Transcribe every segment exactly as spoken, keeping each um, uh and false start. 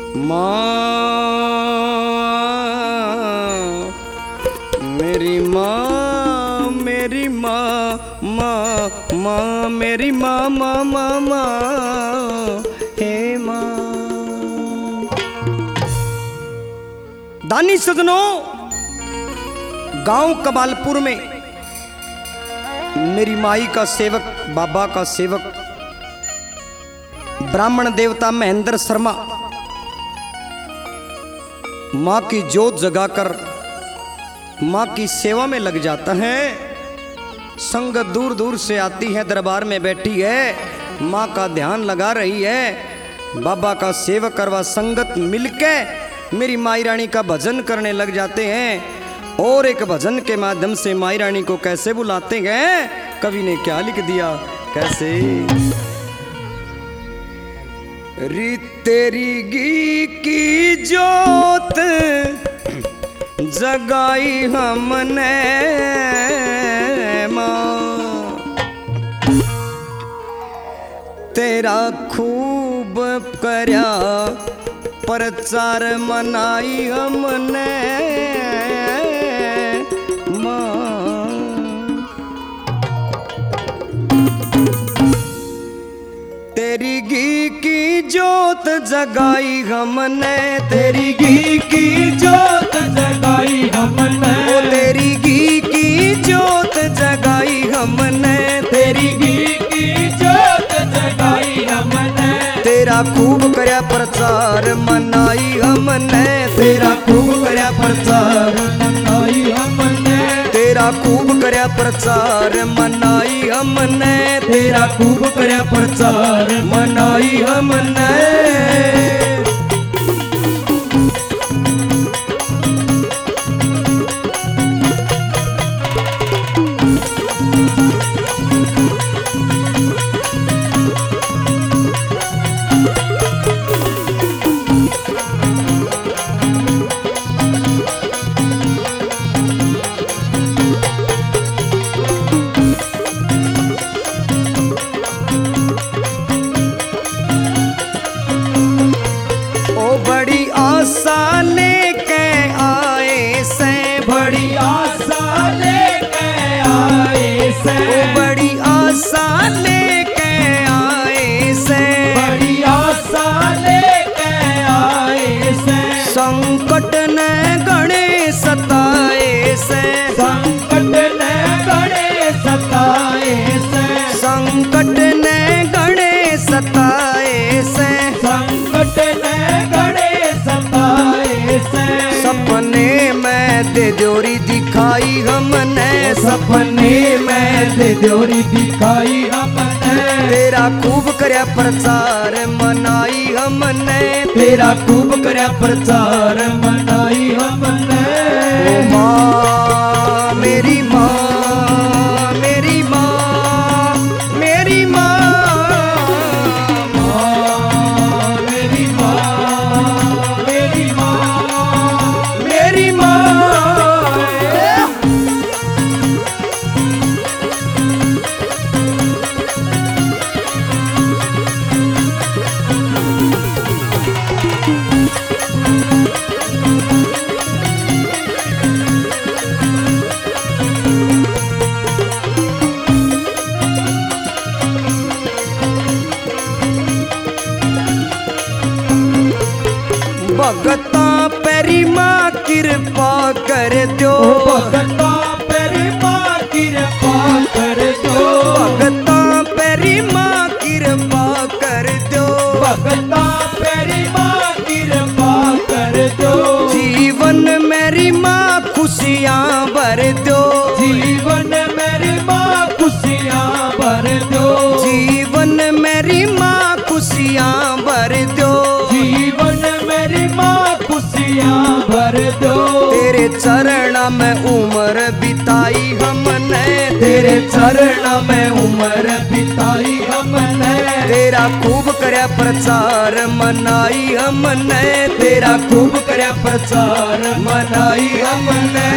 माँ मेरी माँ मेरी माँ माँ माँ मेरी माँ माँ माँ माँ हे माँ। दानी सजनों, गांव कबालपुर में मेरी माई का सेवक, बाबा का सेवक, ब्राह्मण देवता महेंद्र शर्मा माँ की जोत जगाकर माँ की सेवा में लग जाता है। संगत दूर दूर से आती है, दरबार में बैठी है, माँ का ध्यान लगा रही है। बाबा का सेवक और वह संगत मिलके मेरी माई रानी का भजन करने लग जाते हैं। और एक भजन के माध्यम से माई रानी को कैसे बुलाते हैं, कवि ने क्या लिख दिया, कैसे। री तेरी घी की जोत जगाई हमने माँ, तेरा खूब करया प्रचार मनाई हमने माँ। तेरी घी की जोत जगाई हमने, तेरी घी की जोत जगाई हमने, ओ तेरी घी की जोत जगाई हमने, तेरी घी की जोत जगाई हमने, तेरा खूब करया प्रचार मनाई हमने, तेरा खूब करया प्रचार मनाई हमने, तेरा खूब करया प्रचार मनाई हमने, तेरा खूब करया प्रचार मनाई हमने। बड़ी आशा लेके आए से, बड़ी आशा लेके आए से, संकट ने गणे सताए से, संकट ने गणे सताए से, संकट ने गणे सताए से, संकट ने गणे सताए से, सपने में दे द्योरी दिखाई हमने, सपने में दे द्योरी दिखाई हमने, तेरा खूब करया प्रचार मनाई हमने, तेरा खूब करया प्रचार मनाई हमने। ओ माँ मेरी माँ मेरी माँ मेरी माँ, माँ मेरी माँ मेरी माँ मेरी माँ। भगता पेरी माँ कृपा कर दो, भगता पेरी माँ कृपा कर दो, भगता पेरी माँ कृपा कर दो, भगता पेरी माँ कृपा कर दो, जीवन मेरी माँ खुशियाँ भर दो, जीवन मेरी माँ खुशियाँ भर दो, जीवन मेरी माँ खुशियाँ भर दो, जीवन मेरी माँ खुशियाँ भर दो। तेरे चरण में उम्र बिताई हमने, तेरे चरण में उम्र बिताई हमने, तेरा खूब करया प्रचार मनाई हमने, तेरा खूब करया प्रचार मनाई हमने।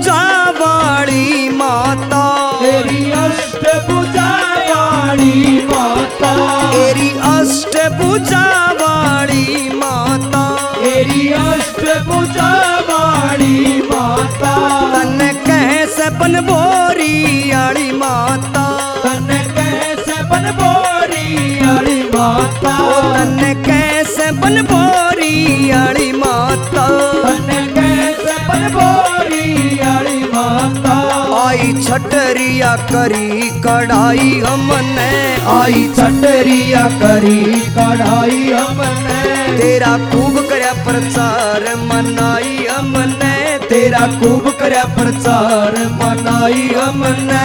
भुजा वाली माता, तेरी अष्टभुजा वाली माता, तेरी अष्टभुजा वाली माता, तेरी अष्टभुजा वाली माता, तन कैसे बन बोरी आली माता, तन कैसे बन बोरी आली माता, तन कैसे बन बोरी आली माता, तन कैसे बन बोरी आली माता। आई छटरिया करी कढ़ाई हमने, आई छटरिया करी कढ़ाई हमने, तेरा खूब करया प्रचार मनाई हमने, तेरा खूब करया प्रचार मनाई हमने।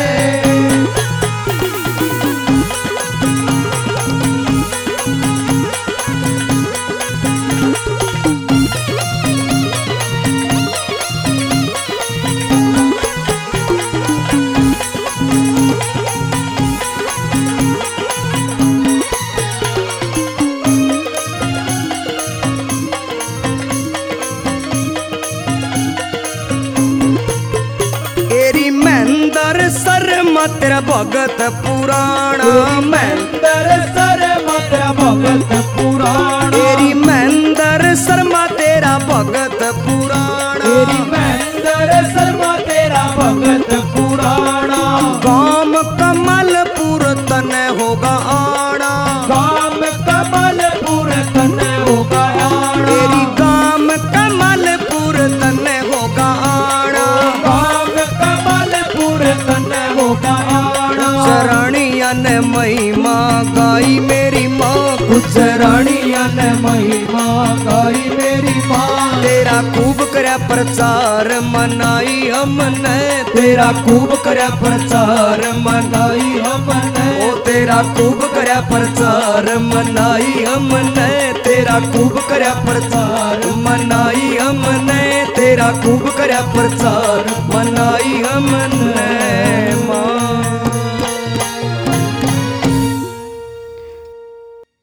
तेरा भगत पुराणा, महेंद्र शर्मा तेरा भगत पुराणा, तेरी महेंद्र शर्मा तेरा भगत पुराणा, तेरी महेंद्र शर्मा तेरा भगत पुराणा। गाम कमलपुर तन होगा आना, गाम कमलपुर तन होगा आना, तेरी गाम कमलपुर तन होगा आना, गाम कमलपुर तन होगा आना। चरणिया ने महिमा गाई मेरी माँ, कुछ रानिया ने महिमा गाई मेरी माँ, तेरा खूब करया प्रचार मनाई हमने, तेरा खूब करया प्रचार मनाई हमने, ओ तेरा खूब करया प्रचार मनाई हमने, तेरा खूब करया प्रचार मनाई हमने, तेरा खूब करया प्रचार मनाई हमने माँ।